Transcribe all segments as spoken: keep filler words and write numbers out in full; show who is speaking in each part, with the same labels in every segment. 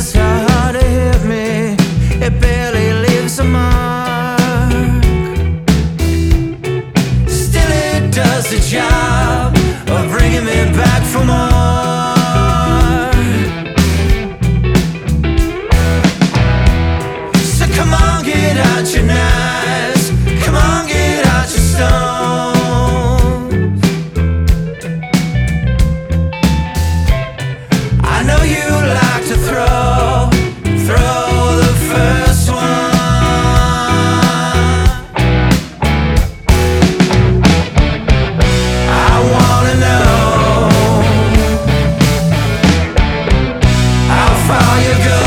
Speaker 1: so hard to hit me, it barely leaves a mark. Still it does the job of bringing me back for more. So come on, get out your knives, come on, get out your stones. I know you like to throw, throw the first one. I wanna know how far you go.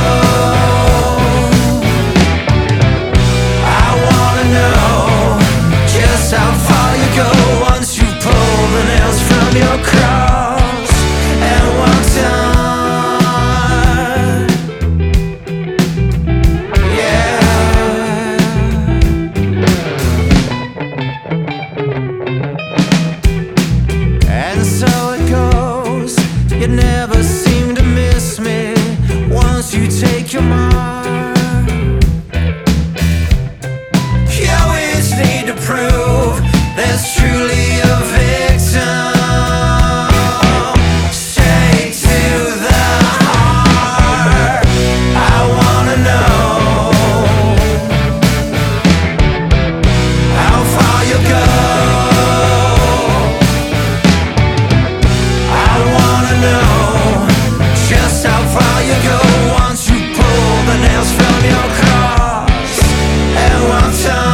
Speaker 1: I wanna know just how far you go once you pull the nails from your cross and walk down. And so it goes, you never seem to miss me once you take your mark. You always need to prove there's truly a victim. Straight to the heart. I wanna know how far you go. I wanna know just how far you go once you pull the nails from your cross and walk down.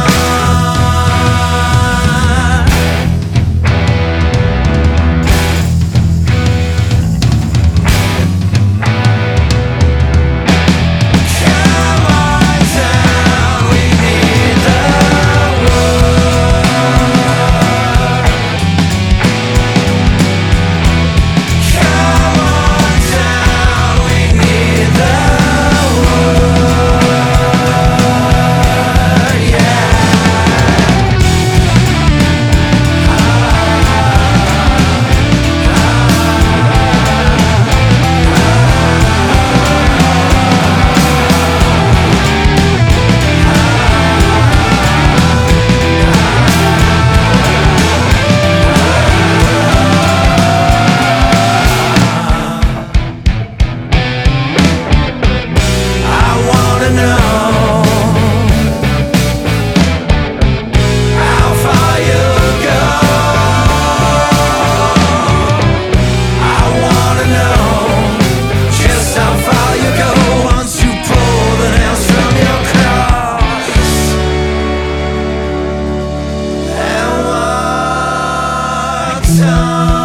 Speaker 1: Come on down, we need the wood. Come on down, we need the wood. Yeah. I wanna know how far you go. I wanna know just how far you go once you pull the nails from your cross and walk down.